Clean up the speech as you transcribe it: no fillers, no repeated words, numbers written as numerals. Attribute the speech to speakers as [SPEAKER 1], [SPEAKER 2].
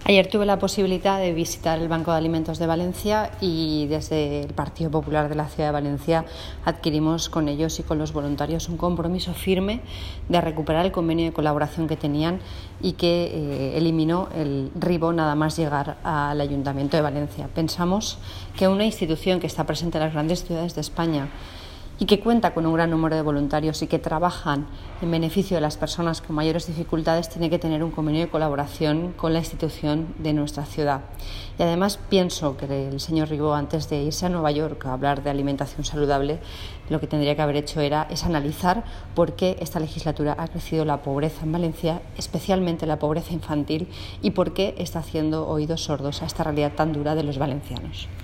[SPEAKER 1] Ayer tuve la posibilidad de visitar el Banco de Alimentos de Valencia y desde el Partido Popular de la Ciudad de Valencia adquirimos con ellos y con los voluntarios un compromiso firme de recuperar el convenio de colaboración que tenían y que eliminó el RIBO nada más llegar al Ayuntamiento de Valencia. Pensamos que una institución que está presente en las grandes ciudades de España y que cuenta con un gran número de voluntarios y que trabajan en beneficio de las personas con mayores dificultades tiene que tener un convenio de colaboración con la institución de nuestra ciudad. Y además pienso que el señor Ribó, antes de irse a Nueva York a hablar de alimentación saludable, lo que tendría que haber hecho es analizar por qué esta legislatura ha crecido la pobreza en Valencia, especialmente la pobreza infantil, y por qué está haciendo oídos sordos a esta realidad tan dura de los valencianos.